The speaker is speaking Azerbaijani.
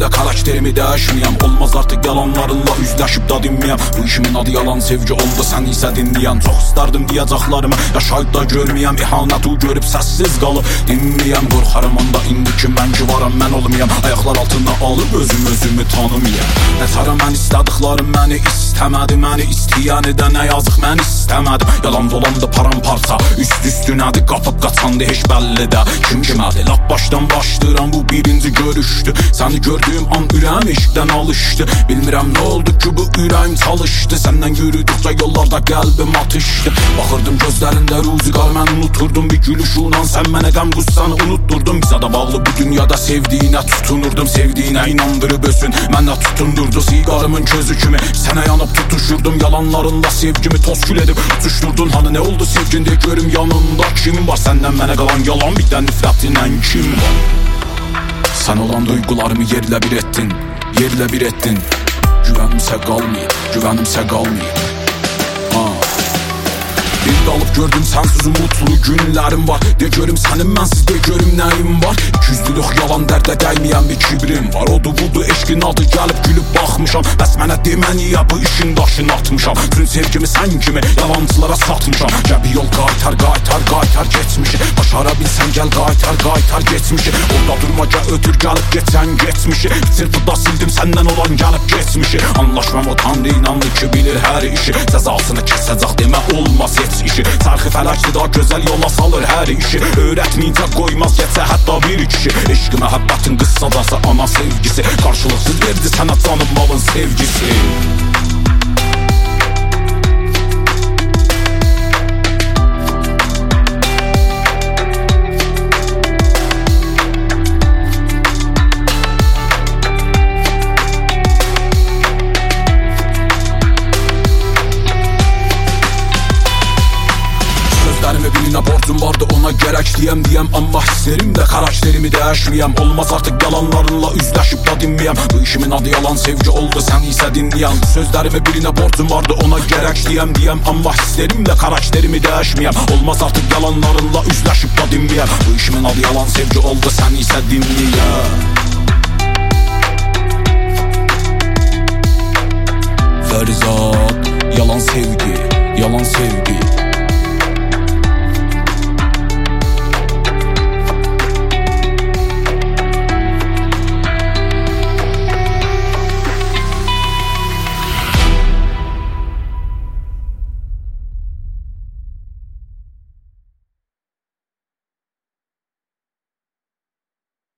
Serimlə karakterimi dəyişməyəm. Olmaz artıq yalanlarınla üzləşib da dinməyəm. Bu işimin adı yalan sevgi oldu, sən isə dinləyən. Çox istardım deyəcəklərimi yaşayıb da görməyəm. İhanəti görüb səssiz qalıb dinməyəm. Qorxarım anda indi ki mən ki varam, mən olmayam. Ayaqlar altında alıb özümü tanımayam. Nətərə mən istədiklərim məni istəmədi. Məni istəyəni də nə yazıq mən istəmədim. Yalan dolandı paramparça, üst üstünədir. Qapıb qaçandı heç bəlli də kim kimədir. Lap başdan başlayıram, bu birinci görüşdü. Səni gördüyüm an ürəyim eşqdən alışdı. Bilmirəm nə oldu ki bu ürəyim çalışdı. Səndən yürüdükcə yollarda qəlbim atışdı. Baxırdım gözlərində ruzigar, mən unuturdum bir gülüşünlə. Sən mənə qəm qussanı unutturdun. Bizə də bağlı bu dünyada sevdiyinə tutunurdum. Sevdiyinə inandırıb özün mənə tutundurdu. Siqarımın közü kimi sənə yanıb tutuşurdum. Yalanlarında sevgimi toskül edib tutuşdurdun. Hani nə oldu sevgində görüm yanında kim var? Səndən mənə qalan yalan bir də nifrətinlə kim var? Sən olan duygularımı yerlə bir etdin, yerlə bir etdin. Güvənimsə qalmayıb, güvənimsə qalmayıb. Bir qalıb gördüm sənsiz umutlu günlərim var. De görüm sənin mənsiz, de görüm nəyim var. İkiyüzlülük yalan dərdə dəyməyən bir kibrim var. Odu budu eşqin adı gəlib gülüb baxmışam. Bəs mənə deməniyə bu işin daşını atmışam. Tüm sevgimi sən kimi yalancılara satmışam. Gəbi yol qaytar geçmişi. Başara bilsən gəl qaytar geçmişi. Orada durma gəl ötür gəlib geçən geçmişi. Sırfıda sildim səndən olan gəlib geçmişi. Anlaşmam o tanrı inandı ki bilir hər işi. Cəzasını kəsəcək demə olmaz heç işi. Çarxı fələkdir da gözəl yola salır hər işi. Öyrətməyincə qoymaz geçə hətta bir kişi. Eşqi məhəbbətin qıssadası ana sevgisi. Qarşılıqsız verdi sənə canım malın sevgisi. Birinə borcum vardı ona gərək deyəm. Amma hislerimdə karakterimi dəyişməyəm. Olmaz artıq yalanlarınla üzləşib da dinməyəm. Bu işimin adı yalan sevgi oldu, sən isə dinləyən. Sözlərimi birinə borcum vardı ona gərək deyəm. Amma hislerimdə karakterimi dəyişməyəm. Olmaz artıq yalanlarınla üzləşib da dinməyəm. Bu işimin adı yalan sevgi oldu, sən isə dinləyən. Fərzad, yalan sevgi, yalan sevgi.